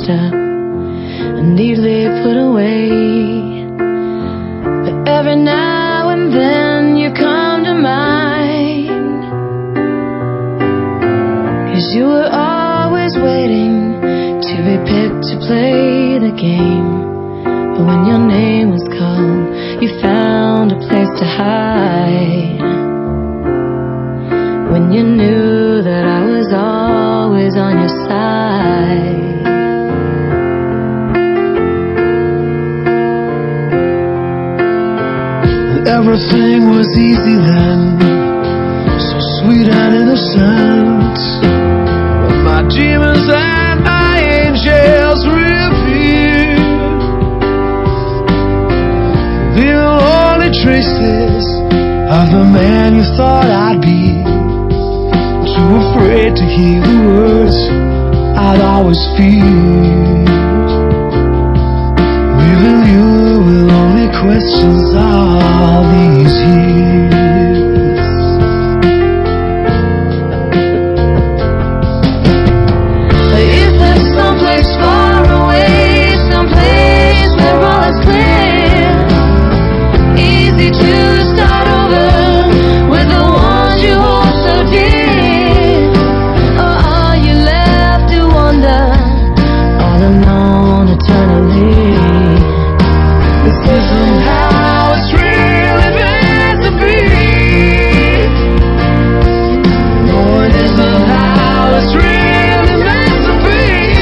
up and neatly put away. But every now and then you come to mind, 'cause you were always waiting to be picked to play the game. But when your name was called, you found a place to hide. When you knew that I was always on your side. Everything was easy then, so sweet and innocent. But my demons and my angels revealed the only traces of the man you thought I'd be. Too afraid to hear the words I'd always feared. Leaving you with only questions all these years. Is there someplace far away, someplace where all is clear, easy to start over with the ones you hold so dear? Or are you left to wander all alone eternally? This isn't how it's really meant to be. No, it isn't how it's really meant to be.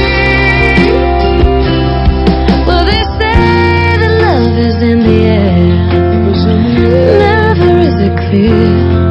Well, they say that love is in the air, never is it clear.